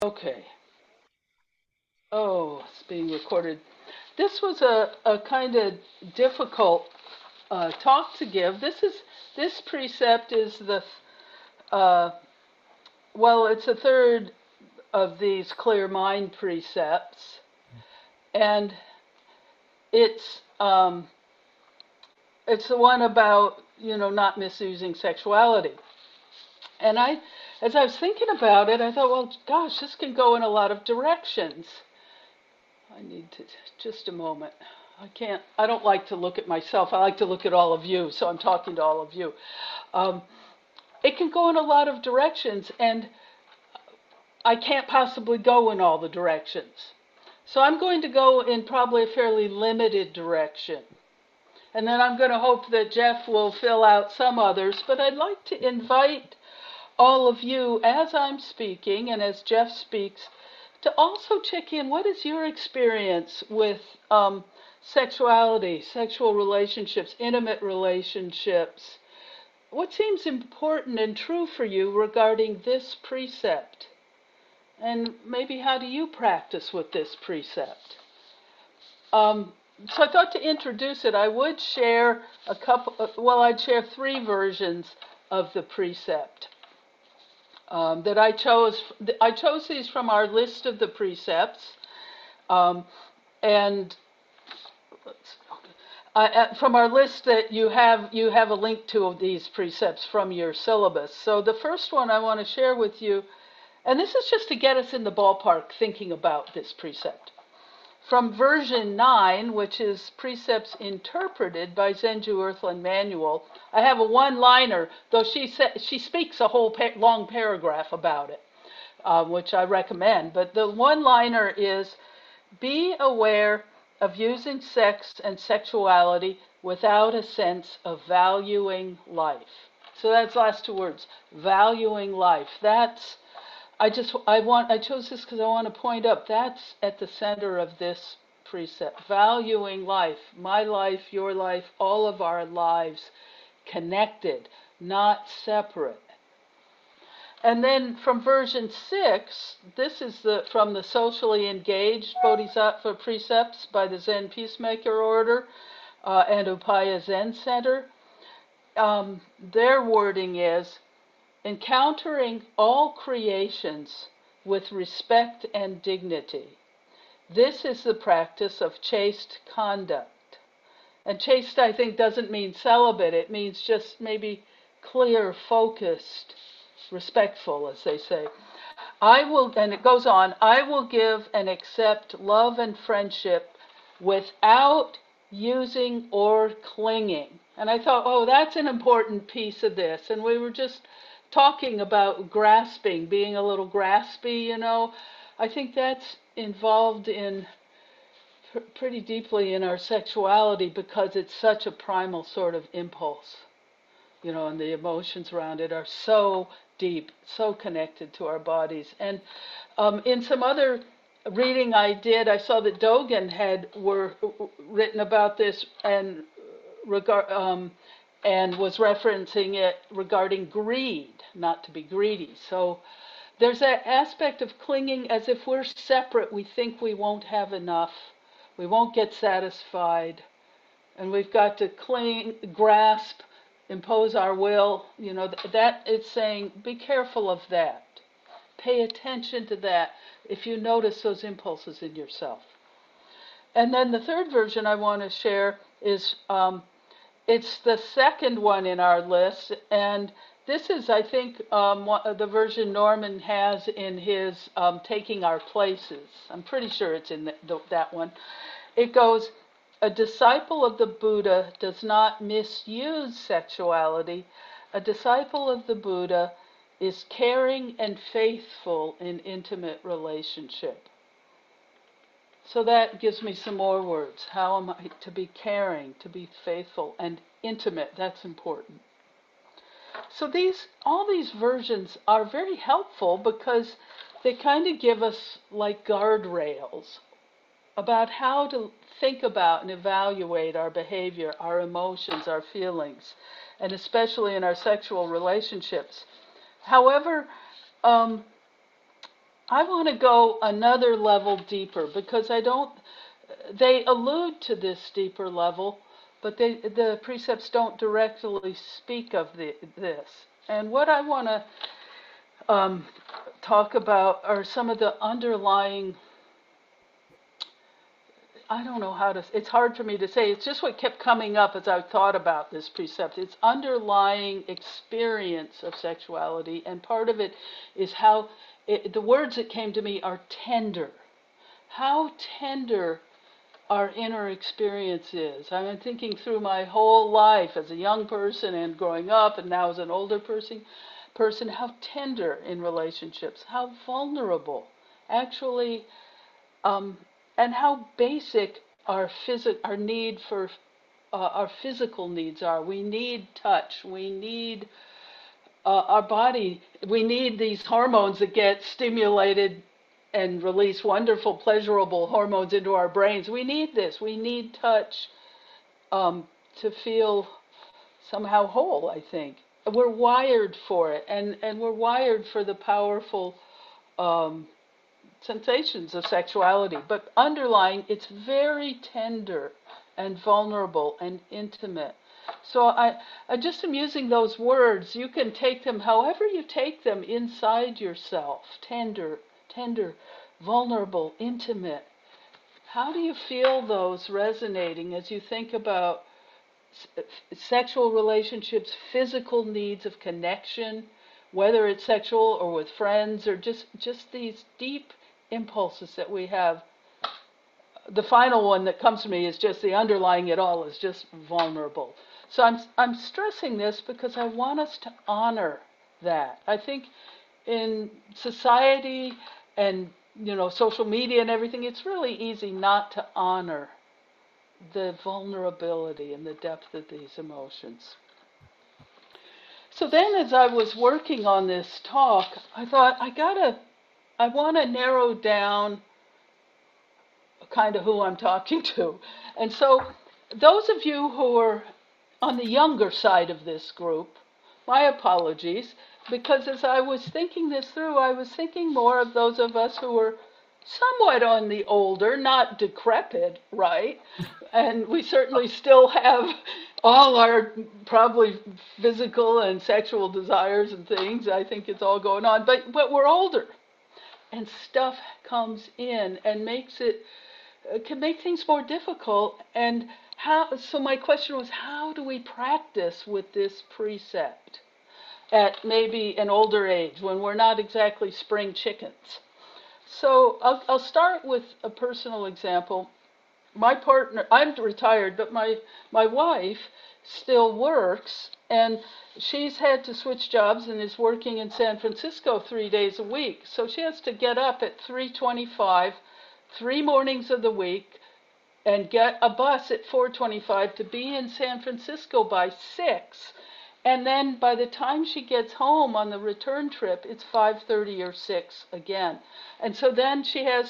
Okay. Oh, it's being recorded. This was a kind of difficult talk to give. This precept is the uh, well, it's a third of these clear mind precepts, and it's um, it's the one about not misusing sexuality. And as I was thinking about it, I thought, well, gosh, this can go in a lot of directions. I need to just a moment. I don't like to look at myself. I like to look at all of you, so I'm talking to all of you. Um, it can go in a lot of directions, and I can't possibly go in all the directions. So I'm going to go in probably a fairly limited direction. And then I'm going to hope that Jeff will fill out some others, but I'd like to invite all of you as I'm speaking and as Jeff speaks to also check in. What is your experience with sexuality, sexual relationships, intimate relationships? What seems important and true for you regarding this precept? And maybe how do you practice with this precept? Um, so I thought to introduce it, I would share a couple, I'd share three versions of the precept that I chose. I chose these from our list of the precepts, um, and from our list that you have a link to these precepts from your syllabus. So the first one I want to share with you, and this is just to get us in the ballpark thinking about this precept. From version 9, which is Precepts Interpreted by Zenju Earthland Manual, I have a one-liner, though she speaks a whole long paragraph about it, which I recommend. But the one-liner is, be aware of using sex and sexuality without a sense of valuing life. So that's the last two words, valuing life. I chose this because I want to point up that's at the center of this precept. Valuing life, my life, your life, all of our lives connected, not separate. And then from version 6, this is from the Socially Engaged Bodhisattva Precepts by the Zen Peacemaker Order and Upaya Zen Center. Their wording is, encountering all creations with respect and dignity. This is the practice of chaste conduct. And chaste, I think, doesn't mean celibate. It means just maybe clear, focused, respectful, as they say. And it goes on, I will give and accept love and friendship without using or clinging. And I thought, oh, that's an important piece of this. And we were just talking about grasping, being a little graspy. I think that's involved in pretty deeply in our sexuality because it's such a primal sort of impulse, and the emotions around it are so deep, so connected to our bodies. And in some other reading I did, I saw that Dogen had written about this and was referencing it regarding greed, not to be greedy. So there's that aspect of clinging as if we're separate. We think we won't have enough, we won't get satisfied, and we've got to cling, grasp, impose our will. That it's saying, be careful of that. Pay attention to that if you notice those impulses in yourself. And then the third version I want to share is it's the second one in our list, and this is, I think, the version Norman has in his Taking Our Places. I'm pretty sure it's in that one. It goes, a disciple of the Buddha does not misuse sexuality. A disciple of the Buddha is caring and faithful in intimate relationship. So that gives me some more words. How am I to be caring, to be faithful, and intimate? That's important. So all these versions are very helpful because they kind of give us like guardrails about how to think about and evaluate our behavior, our emotions, our feelings, and especially in our sexual relationships. However, I want to go another level deeper because they allude to this deeper level, but the precepts don't directly speak of this. And what I want to um, talk about are some of the underlying, I don't know how to, it's hard for me to say. It's just what kept coming up as I thought about this precept. It's underlying experience of sexuality, and part of it is how the words that came to me are tender. How tender our inner experience is. I've been thinking through my whole life as a young person and growing up and now as an older person, how tender in relationships, how vulnerable, actually, and how basic our need for our physical needs are. We need touch. We need our body. We need these hormones that get stimulated and release wonderful, pleasurable hormones into our brains. We need this. We need touch to feel somehow whole, I think. We're wired for it, and we're wired for the powerful sensations of sexuality. But underlying, it's very tender and vulnerable and intimate. So I just am using those words. You can take them however you take them inside yourself. Tender, vulnerable, intimate. How do you feel those resonating as you think about sexual relationships, physical needs of connection, whether it's sexual or with friends or just these deep impulses that we have? The final one that comes to me is just the underlying it all is just vulnerable. So I'm stressing this because I want us to honor that. I think in society and social media and everything, it's really easy not to honor the vulnerability and the depth of these emotions. So then as I was working on this talk, I thought I want to narrow down kind of who I'm talking to. And so those of you who are on the younger side of this group, my apologies, because as I was thinking this through, I was thinking more of those of us who were somewhat on the older, not decrepit, right? And we certainly still have all our probably physical and sexual desires and things. I think it's all going on, but we're older, and stuff comes in and can make things more difficult. And so my question was, how do we practice with this precept at maybe an older age when we're not exactly spring chickens? So I'll start with a personal example. My partner, I'm retired, but my wife still works, and she's had to switch jobs and is working in San Francisco 3 days a week. So she has to get up at 3:25, 3 mornings of the week, and get a bus at 4:25 to be in San Francisco by 6. And then by the time she gets home on the return trip, it's 5:30 or 6 again. And so then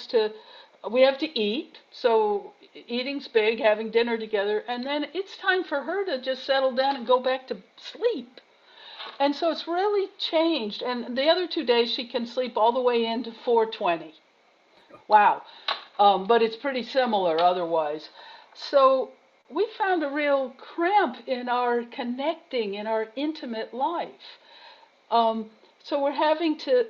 we have to eat. So eating's big, having dinner together. And then it's time for her to just settle down and go back to sleep. And so it's really changed. And the other 2 days she can sleep all the way into 4:20. Wow. But it's pretty similar otherwise. So we found a real cramp in our connecting, in our intimate life. So we're having to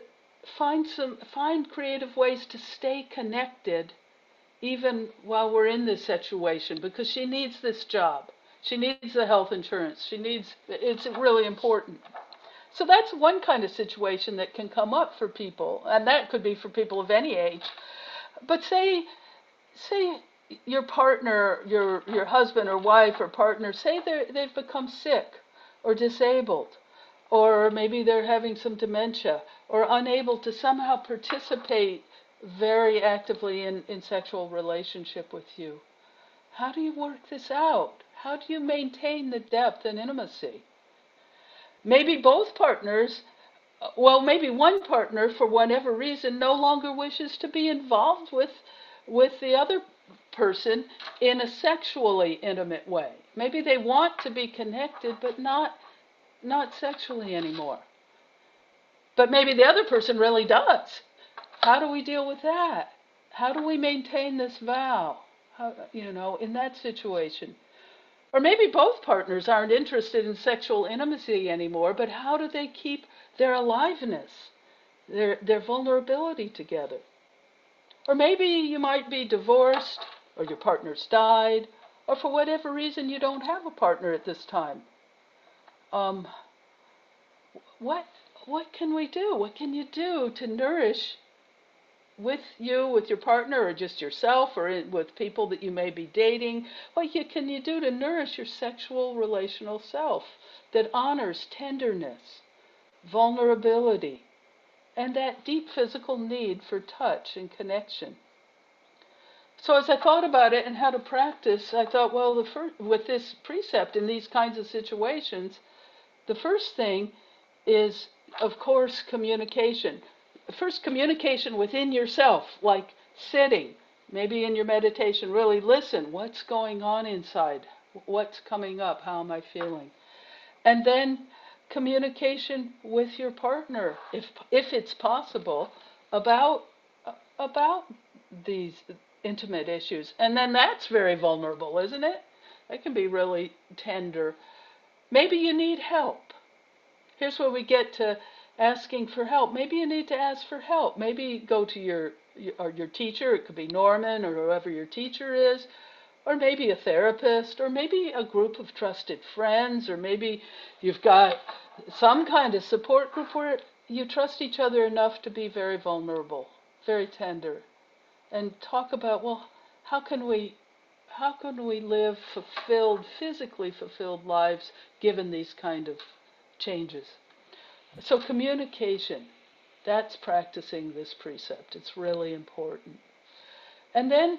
find creative ways to stay connected even while we're in this situation, because she needs this job. She needs the health insurance. It's really important. So that's one kind of situation that can come up for people, and that could be for people of any age. But say your partner, your husband or wife or partner, say they've become sick or disabled, or maybe they're having some dementia, or unable to somehow participate very actively in sexual relationship with you. How do you work this out? How do you maintain the depth and intimacy? Maybe both partners, maybe one partner, for whatever reason, no longer wishes to be involved with the other person in a sexually intimate way. Maybe they want to be connected, but not sexually anymore. But maybe the other person really does. How do we deal with that? How do we maintain this vow? How, in that situation? Or maybe both partners aren't interested in sexual intimacy anymore, but how do they keep their aliveness, their vulnerability together? Or maybe you might be divorced, or your partner's died, or for whatever reason you don't have a partner at this time. Um, what what can we do? What can you do to nourish with your partner, or just yourself, or with people that you may be dating? What can you do to nourish your sexual relational self that honors tenderness, vulnerability, and that deep physical need for touch and connection? So as I thought about it and how to practice, I thought, well, with this precept in these kinds of situations, the first thing is, of course, communication. First, communication within yourself, like sitting, maybe in your meditation, really listen. What's going on inside? What's coming up? How am I feeling? And then communication with your partner, if it's possible, about these intimate issues. And then that's very vulnerable, isn't it? That can be really tender. Maybe you need help. Here's where we get to asking for help. Maybe you need to ask for help. Maybe go to your teacher. It could be Norman or whoever your teacher is, or maybe a therapist, or maybe a group of trusted friends, or maybe you've got some kind of support group where you trust each other enough to be very vulnerable, very tender, and talk about, well, how can we live physically fulfilled lives given these kind of changes? So communication, that's practicing this precept. It's really important. And then,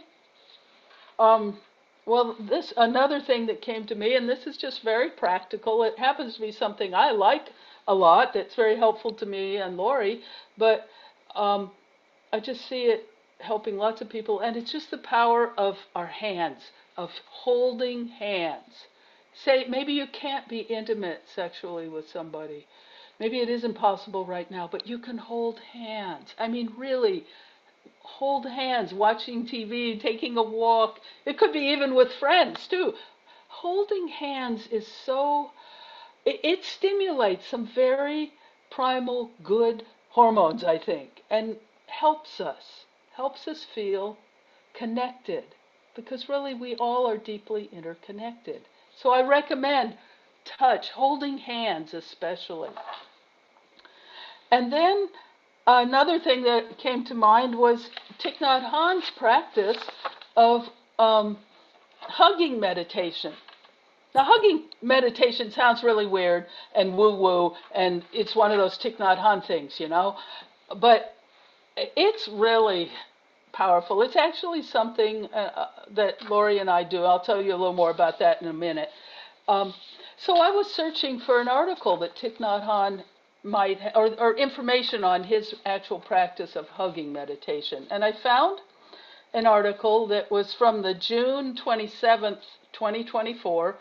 this another thing that came to me, and this is just very practical. It happens to be something I like a lot. That's very helpful to me and Lori, but I just see it helping lots of people, and it's just the power of our hands, of holding hands. Say, maybe you can't be intimate sexually with somebody. Maybe it isn't possible right now, but you can hold hands. I mean, really, hold hands, watching TV, taking a walk. It could be even with friends, too. Holding hands is it stimulates some very primal good hormones, I think, and helps us feel connected, because really we all are deeply interconnected. So I recommend touch, holding hands especially. And then another thing that came to mind was Thich Nhat Hanh's practice of hugging meditation. Now, hugging meditation sounds really weird and woo-woo, and it's one of those Thich Nhat Hanh things, but it's really powerful. It's actually something that Lori and I do. I'll tell you a little more about that in a minute. So I was searching for an article that Thich Nhat Hanh might, or information on his actual practice of hugging meditation. And I found an article that was from the June 27th, 2024.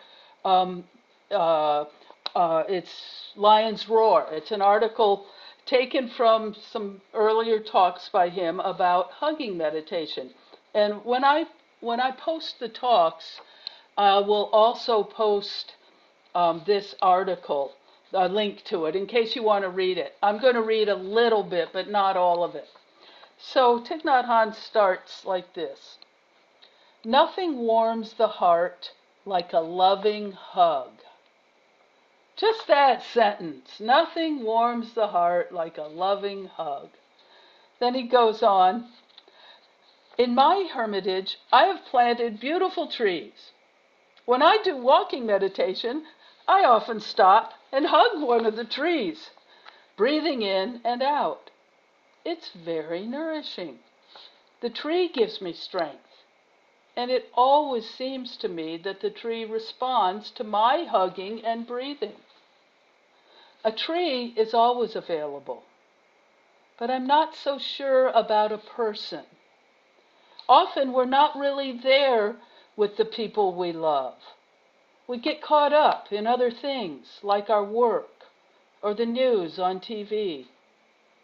It's Lion's Roar. It's an article taken from some earlier talks by him about hugging meditation. And when I post the talks, I will also post this article, a link to it, in case you want to read it. I'm going to read a little bit, but not all of it. So Thich Nhat Hanh starts like this. Nothing warms the heart like a loving hug. Just that sentence. Nothing warms the heart like a loving hug. Then he goes on. In my hermitage, I have planted beautiful trees. When I do walking meditation, I often stop and hug one of the trees, breathing in and out. It's very nourishing. The tree gives me strength, and it always seems to me that the tree responds to my hugging and breathing. A tree is always available, but I'm not so sure about a person. Often we're not really there with the people we love. We get caught up in other things, like our work or the news on TV.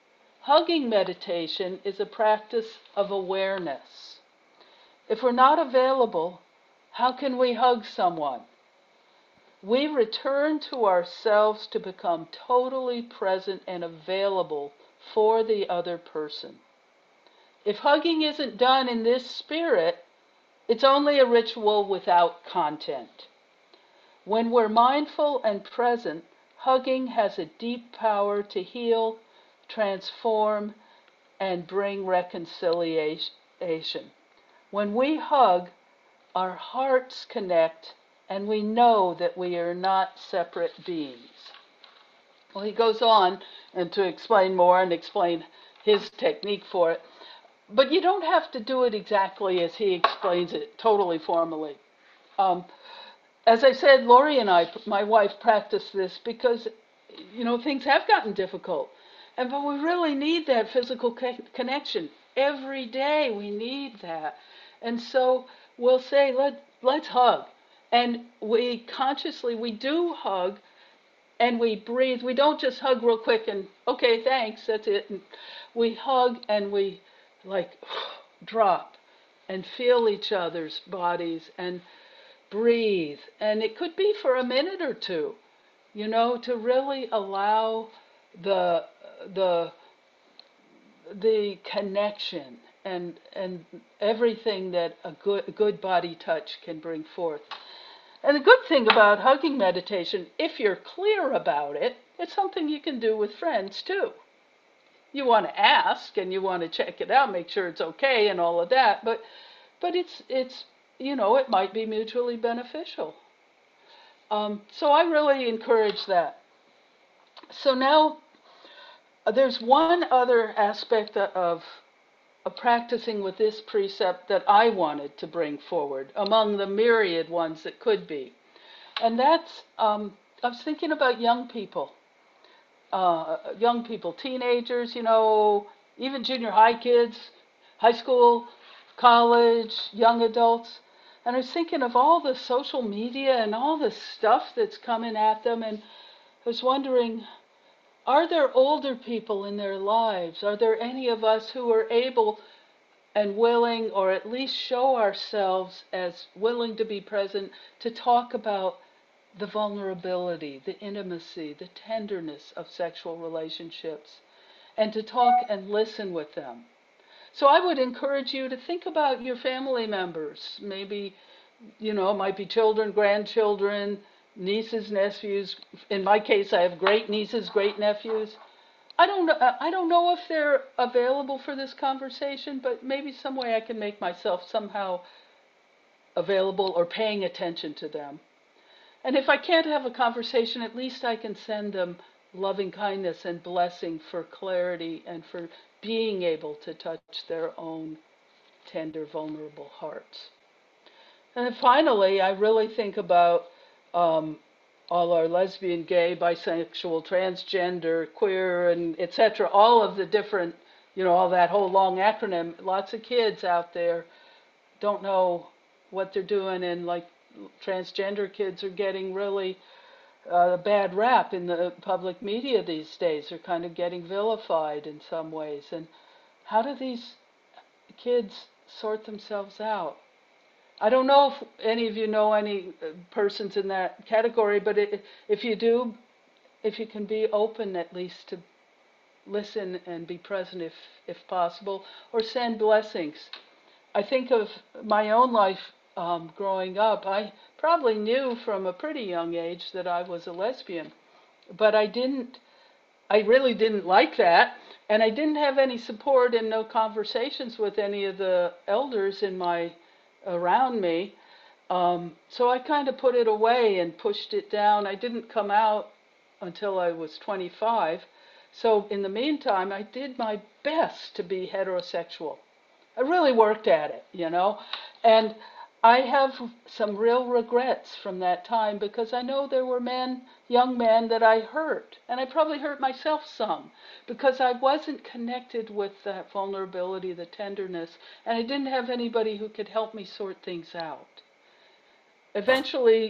Hugging meditation is a practice of awareness. If we're not available, how can we hug someone? We return to ourselves to become totally present and available for the other person. If hugging isn't done in this spirit, it's only a ritual without content. When we're mindful and present, hugging has a deep power to heal, transform, and bring reconciliation. When we hug, our hearts connect, and we know that we are not separate beings. Well, he goes on and to explain more and explain his technique for it. But you don't have to do it exactly as he explains it, totally formally. As I said, Lori and I, my wife, practice this because, things have gotten difficult. But we really need that physical connection. Every day we need that. And so we'll say, let's hug. And we do hug, and we breathe. We don't just hug real quick and, okay, thanks, that's it. And we hug and we drop and feel each other's bodies and breathe. And it could be for a minute or two, to really allow the connection and everything that a good body touch can bring forth. And the good thing about hugging meditation, if you're clear about it, it's something you can do with friends too. You want to ask and you want to check it out, make sure it's okay and all of that, but it's it might be mutually beneficial. So I really encourage that. So now there's one other aspect of practicing with this precept that I wanted to bring forward among the myriad ones that could be. And that's, I was thinking about young people, teenagers, even junior high kids, high school, college, young adults. And I was thinking of all the social media and all the stuff that's coming at them, and I was wondering, are there older people in their lives? Are there any of us who are able and willing, or at least show ourselves as willing to be present, to talk about the vulnerability, the intimacy, the tenderness of sexual relationships, and to talk and listen with them? So I would encourage you to think about your family members. Maybe, it might be children, grandchildren, nieces, nephews. In my case, I have great nieces, great nephews. I don't know if they're available for this conversation, but maybe some way I can make myself somehow available or paying attention to them. And if I can't have a conversation, at least I can send them loving kindness and blessing for clarity and for being able to touch their own tender, vulnerable hearts. And then finally, I really think about all our lesbian, gay, bisexual, transgender, queer, and etc., all of the different, all that whole long acronym. Lots of kids out there don't know what they're doing, and transgender kids are getting really a bad rap in the public media these days. They're kind of getting vilified in some ways. And how do these kids sort themselves out? I don't know if any of you know any persons in that category, but if you do, if you can be open at least to listen and be present if possible, or send blessings. I think of my own life growing up. I probably knew from a pretty young age that I was a lesbian, but I really didn't like that, and I didn't have any support and no conversations with any of the elders around me. So I kind of put it away and pushed it down. I didn't come out until I was 25. So in the meantime, I did my best to be heterosexual. I really worked at it, And I have some real regrets from that time, because I know there were young men that I hurt. And I probably hurt myself some, because I wasn't connected with that vulnerability, the tenderness, and I didn't have anybody who could help me sort things out. Eventually,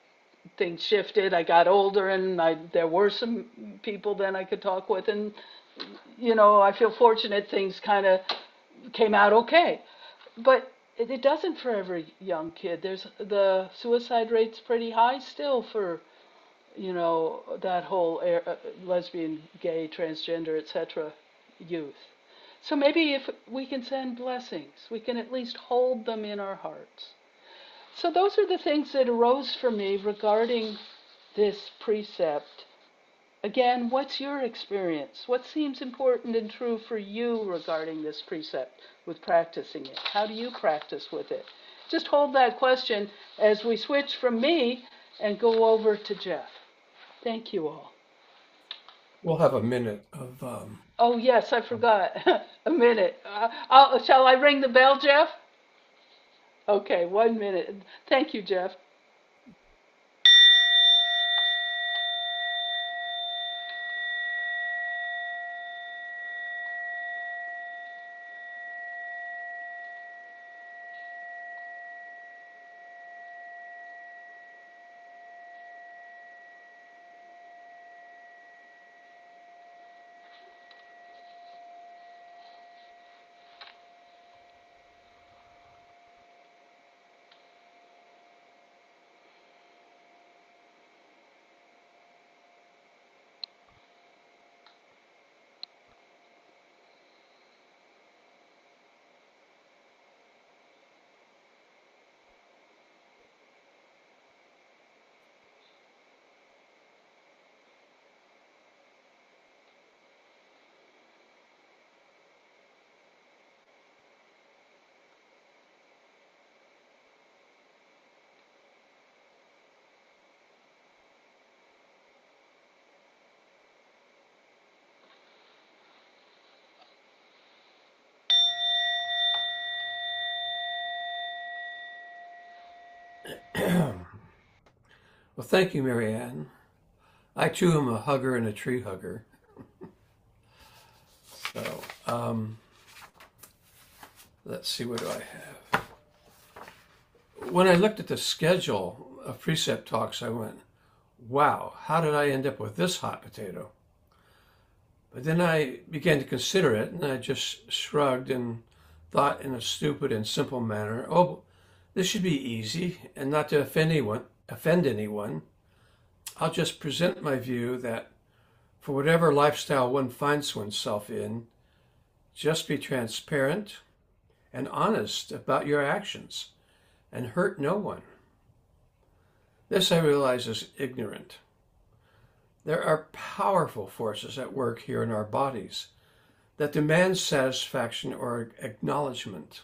things shifted. I got older, and there were some people then I could talk with, and I feel fortunate things kind of came out okay. But it doesn't for every young kid. The suicide rate's pretty high still for, that whole lesbian, gay, transgender, etc. youth. So maybe if we can send blessings, we can at least hold them in our hearts. So those are the things that arose for me regarding this precept. Again, what's your experience? What seems important and true for you regarding this precept with practicing it? How do you practice with it? Just hold that question as we switch from me and go over to Jeff. Thank you all. We'll have a minute of Oh, yes, I forgot. A minute. Shall I ring the bell, Jeff? Okay, 1 minute. Thank you, Jeff. well, thank you, Marianne. I too am a hugger and a tree hugger. So let's see, what do I have? When I looked at the schedule of precept talks, I went, wow, how did I end up with this hot potato? But then I began to consider it, and I just shrugged and thought in a stupid and simple manner, oh, this should be easy, and not to offend anyone. I'll just present my view that for whatever lifestyle one finds oneself in, just be transparent and honest about your actions and hurt no one. This, I realize, is ignorant. There are powerful forces at work here in our bodies that demand satisfaction or acknowledgement.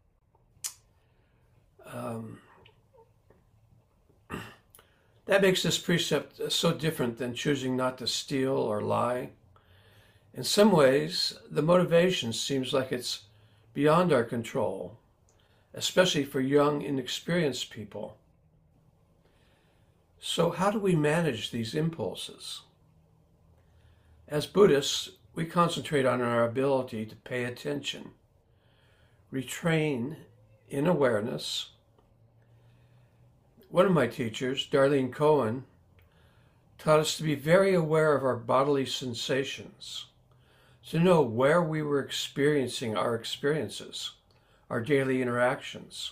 That makes this precept so different than choosing not to steal or lie. In some ways, the motivation seems like it's beyond our control, especially for young, inexperienced people. So how do we manage these impulses? As Buddhists, we concentrate on our ability to pay attention, retrain in awareness. One of my teachers, Darlene Cohen, taught us to be very aware of our bodily sensations, to know where we were experiencing our experiences, our daily interactions.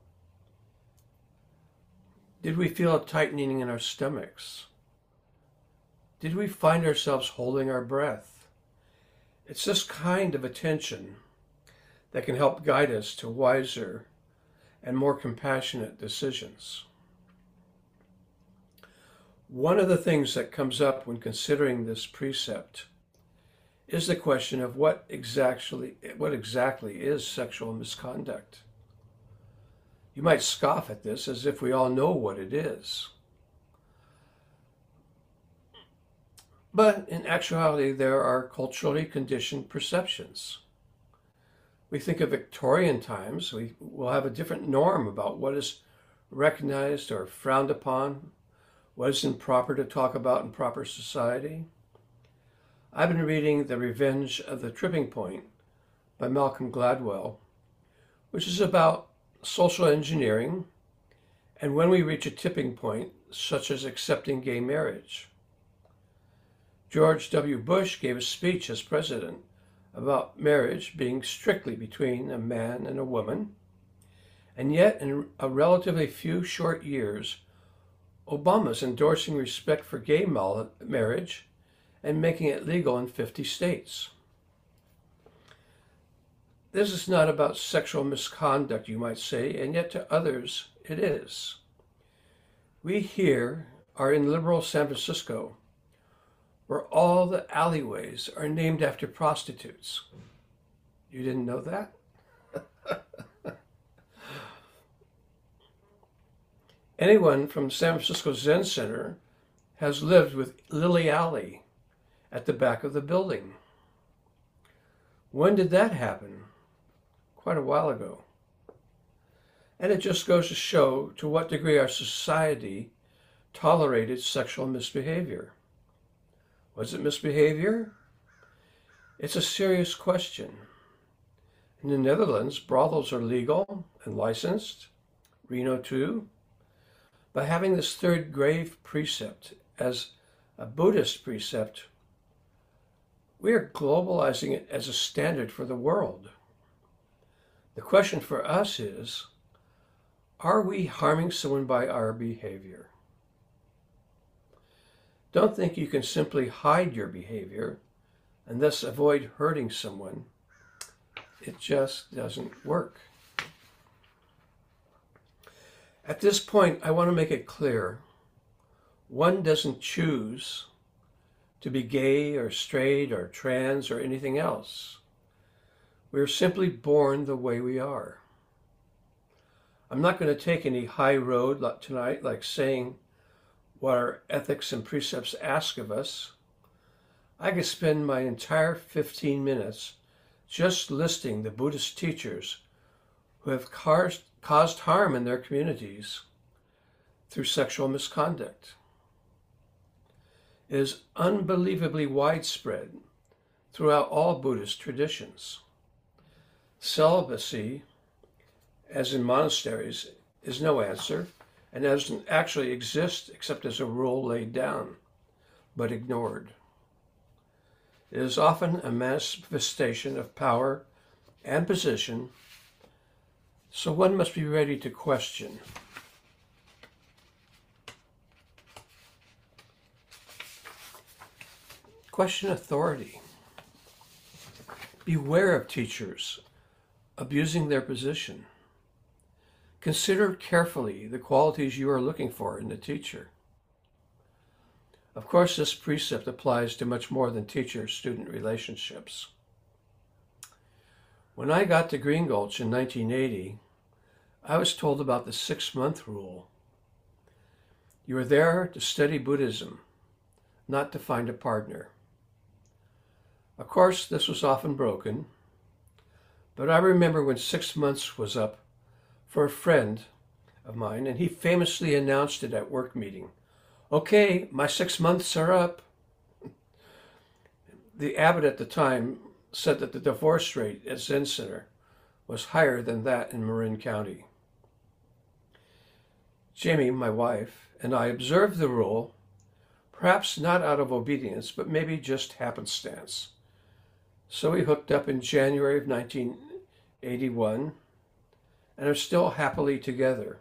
Did we feel a tightening in our stomachs? Did we find ourselves holding our breath? It's this kind of attention that can help guide us to wiser and more compassionate decisions. One of the things that comes up when considering this precept is the question of what exactly is sexual misconduct. You might scoff at this as if we all know what it is. But in actuality, there are culturally conditioned perceptions. We think of Victorian times, we will have a different norm about what is recognized or frowned upon, what is improper to talk about in proper society. I've been reading The Revenge of the Tipping Point by Malcolm Gladwell, which is about social engineering and when we reach a tipping point, such as accepting gay marriage. George W. Bush gave a speech as president about marriage being strictly between a man and a woman, and yet in a relatively few short years, Obama's endorsing respect for gay marriage and making it legal in 50 states. This is not about sexual misconduct, you might say, and yet to others it is. We here are in liberal San Francisco, where all the alleyways are named after prostitutes. You didn't know that? Anyone from San Francisco Zen Center has lived with Lily Alley at the back of the building. When did that happen? Quite a while ago. And it just goes to show to what degree our society tolerated sexual misbehavior. Was it misbehavior? It's a serious question. In the Netherlands, brothels are legal and licensed, Reno too. By having this third grave precept as a Buddhist precept, we are globalizing it as a standard for the world. The question for us is, are we harming someone by our behavior? Don't think you can simply hide your behavior and thus avoid hurting someone. It just doesn't work. At this point, I want to make it clear, one doesn't choose to be gay or straight or trans or anything else. We are simply born the way we are. I'm not going to take any high road tonight, like saying what our ethics and precepts ask of us. I could spend my entire 15 minutes just listing the Buddhist teachers who have caused harm in their communities through sexual misconduct. It is unbelievably widespread throughout all Buddhist traditions. Celibacy, as in monasteries, is no answer and doesn't actually exist except as a rule laid down, but ignored. It is often a manifestation of power and position, so one must be ready to question. Question authority. Beware of teachers abusing their position. Consider carefully the qualities you are looking for in the teacher. Of course, this precept applies to much more than teacher-student relationships. When I got to Green Gulch in 1980, I was told about the 6-month rule. You are there to study Buddhism, not to find a partner. Of course, this was often broken, but I remember when 6 months was up for a friend of mine, and he famously announced it at work meeting. Okay, my 6 months are up. The abbot at the time said that the divorce rate at Zen Center was higher than that in Marin County. Jamie, my wife, and I observed the rule, perhaps not out of obedience, but maybe just happenstance. So we hooked up in January of 1981 and are still happily together.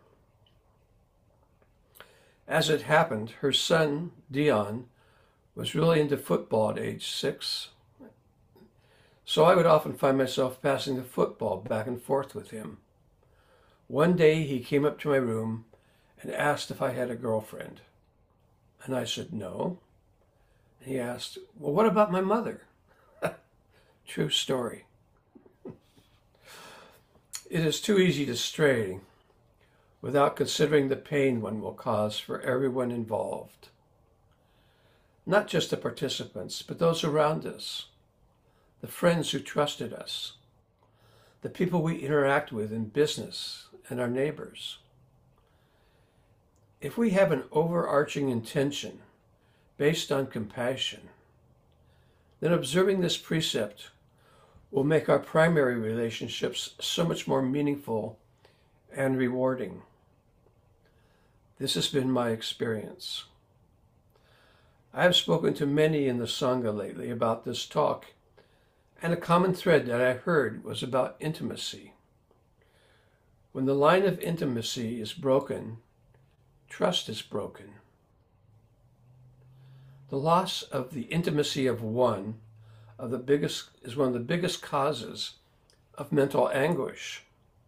As it happened, her son, Dion, was really into football at age 6. So I would often find myself passing the football back and forth with him. One day he came up to my room and asked if I had a girlfriend. And I said no. And he asked, well, what about my mother? True story. It is too easy to stray without considering the pain one will cause for everyone involved. Not just the participants, but those around us, the friends who trusted us, the people we interact with in business, and our neighbors. If we have an overarching intention based on compassion, then observing this precept will make our primary relationships so much more meaningful and rewarding. This has been my experience. I have spoken to many in the Sangha lately about this talk, and a common thread that I heard was about intimacy. When the line of intimacy is broken, trust is broken. The loss of the intimacy of one is one of the biggest causes of mental anguish.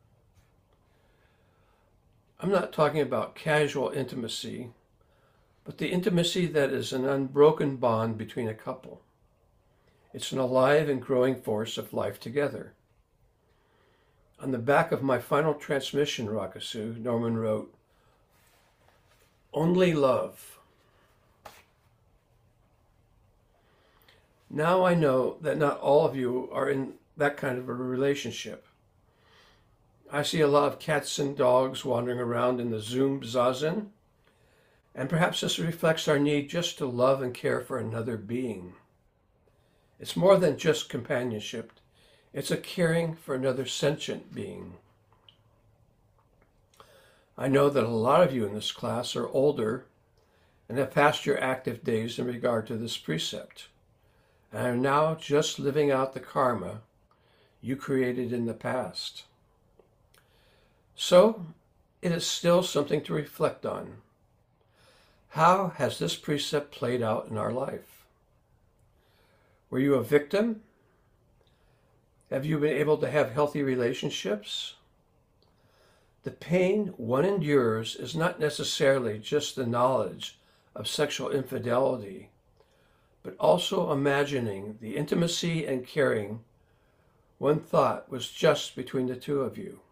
I'm not talking about casual intimacy, but the intimacy that is an unbroken bond between a couple. It's an alive and growing force of life together. On the back of my final transmission, Rakusu, Norman wrote, "Only love." Now I know that not all of you are in that kind of a relationship. I see a lot of cats and dogs wandering around in the Zoom zazen, and perhaps this reflects our need just to love and care for another being. It's more than just companionship. It's a caring for another sentient being. I know that a lot of you in this class are older and have passed your active days in regard to this precept, and are now just living out the karma you created in the past. So, it is still something to reflect on. How has this precept played out in our life? Were you a victim? Have you been able to have healthy relationships? The pain one endures is not necessarily just the knowledge of sexual infidelity, but also imagining the intimacy and caring one thought was just between the two of you.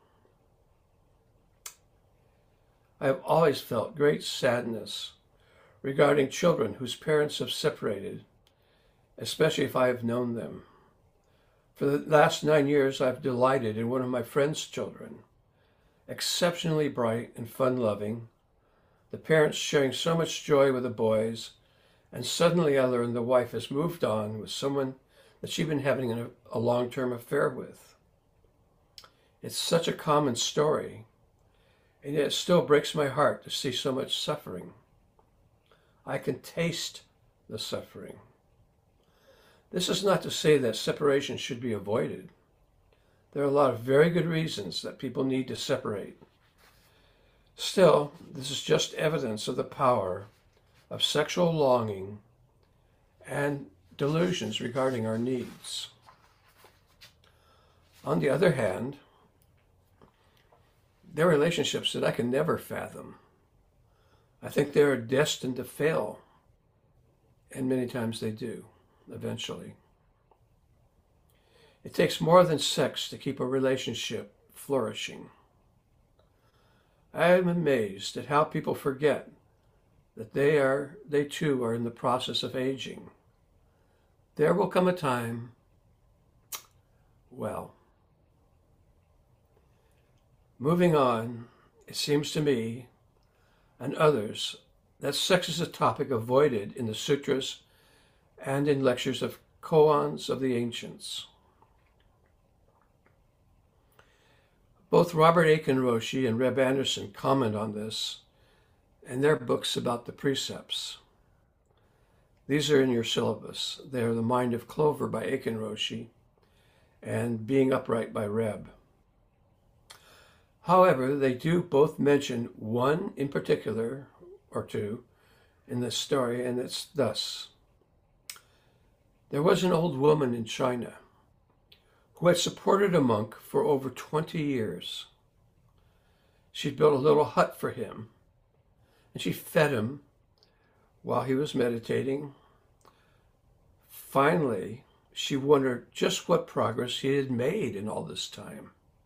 I have always felt great sadness regarding children whose parents have separated, especially if I have known them. For the last 9 years, I've delighted in one of my friend's children, exceptionally bright and fun-loving, the parents sharing so much joy with the boys, and suddenly I learned the wife has moved on with someone that she'd been having a long-term affair with. It's such a common story, and yet it still breaks my heart to see so much suffering. I can taste the suffering. This is not to say that separation should be avoided. There are a lot of very good reasons that people need to separate. Still, this is just evidence of the power of sexual longing and delusions regarding our needs. On the other hand, there are relationships that I can never fathom. I think they are destined to fail, and many times they do, eventually. It takes more than sex to keep a relationship flourishing. I am amazed at how people forget that they too are in the process of aging. There will come a time, well, moving on, it seems to me and others that sex is a topic avoided in the sutras and in lectures of koans of the ancients. Both Robert Aiken Roshi and Reb Anderson comment on this in their books about the precepts. These are in your syllabus. They are The Mind of Clover by Aiken Roshi and Being Upright by Reb. However, they do both mention one in particular, or two, in this story, and it's thus. There was an old woman in China who had supported a monk for over 20 years. She'd built a little hut for him, and she fed him while he was meditating. Finally, she wondered just what progress he had made in all this time.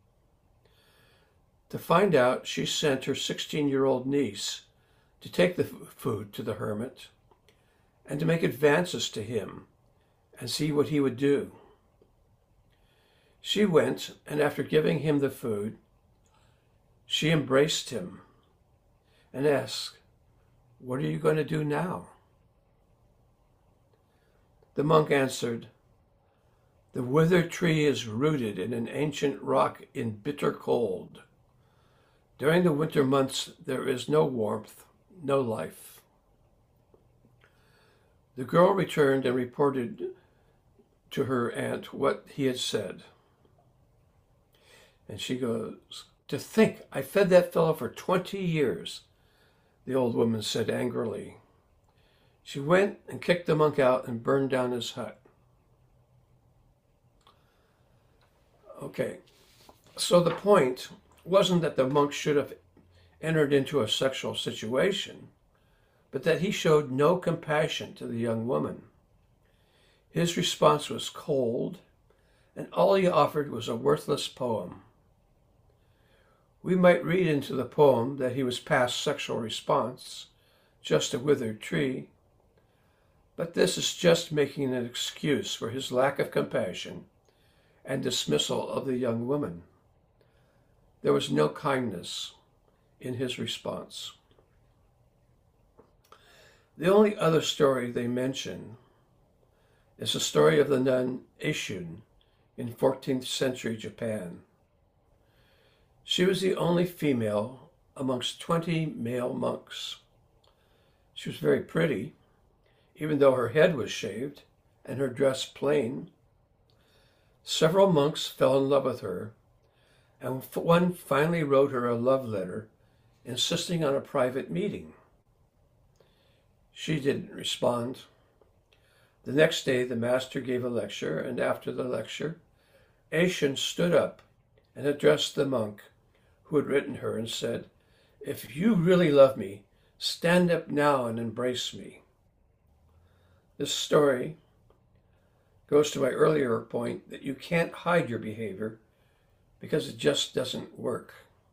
To find out, she sent her 16-year-old niece to take the food to the hermit and to make advances to him and see what he would do. She went, and after giving him the food, she embraced him and asked, "What are you going to do now?" The monk answered, "The withered tree is rooted in an ancient rock in bitter cold. During the winter months, there is no warmth, no life." The girl returned and reported to her aunt what he had said. And she goes, "To think I fed that fellow for 20 years, the old woman said angrily. She went and kicked the monk out and burned down his hut." Okay, so the point wasn't that the monk should have entered into a sexual situation, but that he showed no compassion to the young woman. His response was cold, and all he offered was a worthless poem. We might read into the poem that he was past sexual response, just a withered tree, but this is just making an excuse for his lack of compassion and dismissal of the young woman. There was no kindness in his response. The only other story they mention is the story of the nun Eishun in 14th century Japan. She was the only female amongst 20 male monks. She was very pretty, even though her head was shaved and her dress plain. Several monks fell in love with her, and one finally wrote her a love letter insisting on a private meeting. She didn't respond. The next day, the master gave a lecture, and after the lecture, Eishun stood up and addressed the monk who had written her and said, "If you really love me, stand up now and embrace me." This story goes to my earlier point that you can't hide your behavior because it just doesn't work.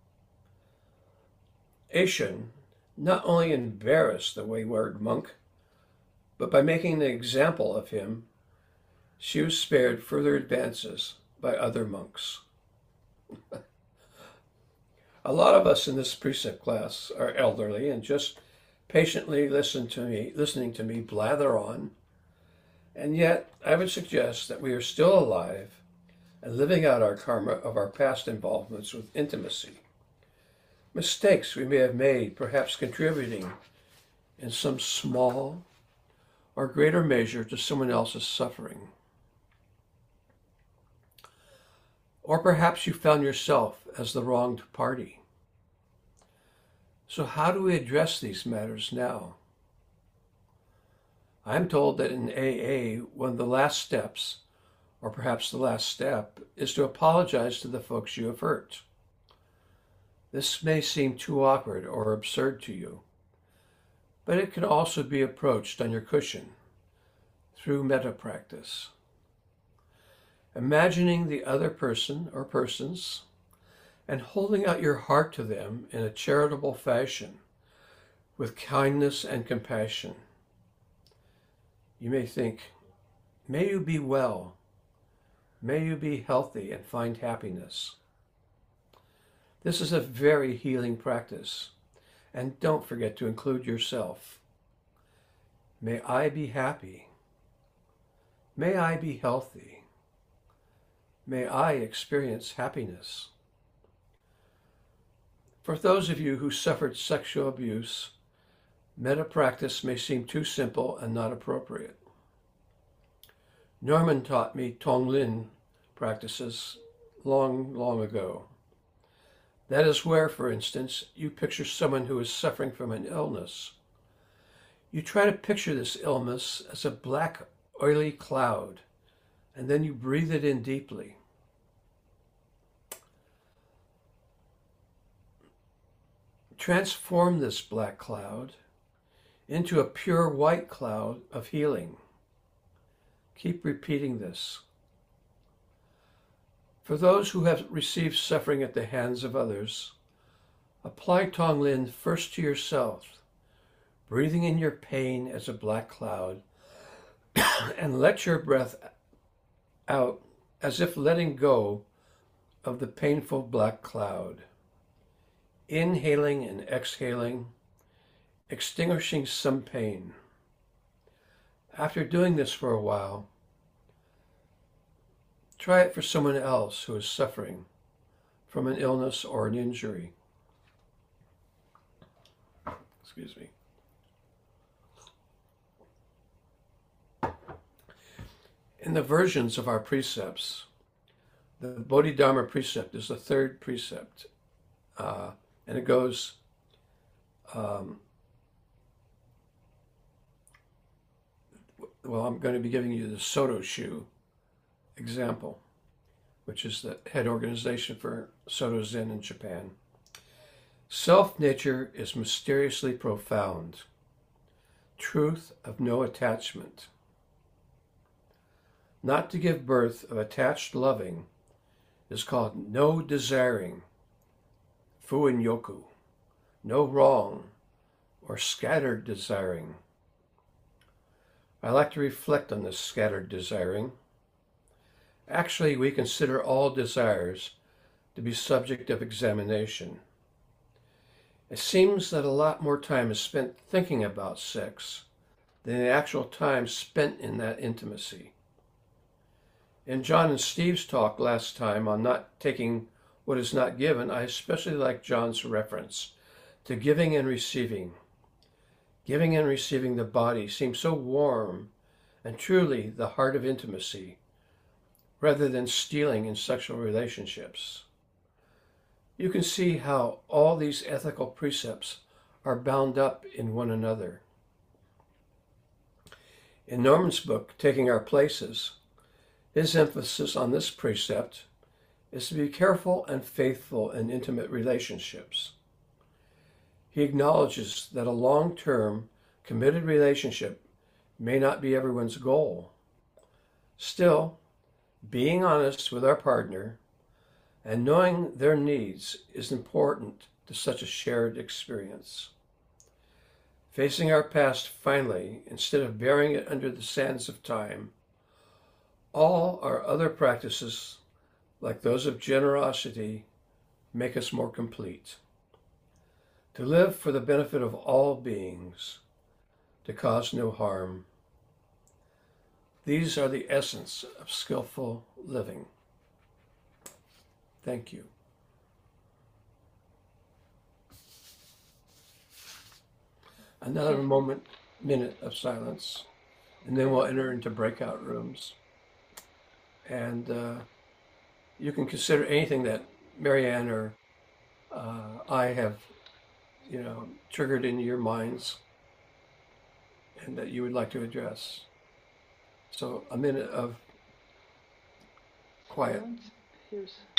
Eishun not only embarrassed the wayward monk, but by making an example of him, she was spared further advances by other monks. A lot of us in this precept class are elderly and just patiently listening to me blather on, and yet I would suggest that we are still alive and living out our karma of our past involvements with intimacy. Mistakes we may have made, perhaps contributing in some small or greater measure to someone else's suffering. Or perhaps you found yourself as the wronged party. So how do we address these matters now? I'm told that in AA, one of the last steps, or perhaps the last step, is to apologize to the folks you have hurt. This may seem too awkward or absurd to you, but it can also be approached on your cushion through metta practice. Imagining the other person or persons and holding out your heart to them in a charitable fashion with kindness and compassion. You may think, "May you be well. May you be healthy and find happiness." This is a very healing practice, and don't forget to include yourself. May I be happy. May I be healthy. May I experience happiness. For those of you who suffered sexual abuse, metta practice may seem too simple and not appropriate. Norman taught me Tonglen practices long ago. That is where, for instance, you picture someone who is suffering from an illness. You try to picture this illness as a black, oily cloud, and then you breathe it in deeply. Transform this black cloud into a pure white cloud of healing. Keep repeating this. For those who have received suffering at the hands of others, apply Tonglen first to yourself, breathing in your pain as a black cloud, and let your breath out as if letting go of the painful black cloud. Inhaling and exhaling, extinguishing some pain. After doing this for a while, try it for someone else who is suffering from an illness or an injury. Excuse me. In the versions of our precepts, the Bodhidharma precept is the third precept, and it goes, well, I'm going to be giving you the Soto Shu example, which is the head organization for Soto Zen in Japan. Self-nature is mysteriously profound. Truth of no attachment. Not to give birth of attached loving is called no desiring, fuin yoku, no wrong, or scattered desiring. I like to reflect on this scattered desiring. Actually, we consider all desires to be subject of examination. It seems that a lot more time is spent thinking about sex than the actual time spent in that intimacy. In John and Steve's talk last time on not taking what is not given, I especially like John's reference to giving and receiving. Giving and receiving the body seems so warm and truly the heart of intimacy, rather than stealing in sexual relationships. You can see how all these ethical precepts are bound up in one another. In Norman's book, Taking Our Places, his emphasis on this precept is to be careful and faithful in intimate relationships. He acknowledges that a long-term, committed relationship may not be everyone's goal. Still, being honest with our partner and knowing their needs is important to such a shared experience. Facing our past finally, instead of burying it under the sands of time, all our other practices, like those of generosity, make us more complete. To live for the benefit of all beings, to cause no harm. These are the essence of skillful living. Thank you. Another minute of silence, and then we'll enter into breakout rooms. And you can consider anything that Marianne or I have, triggered in your minds and that you would like to address. So a minute of quiet. Here's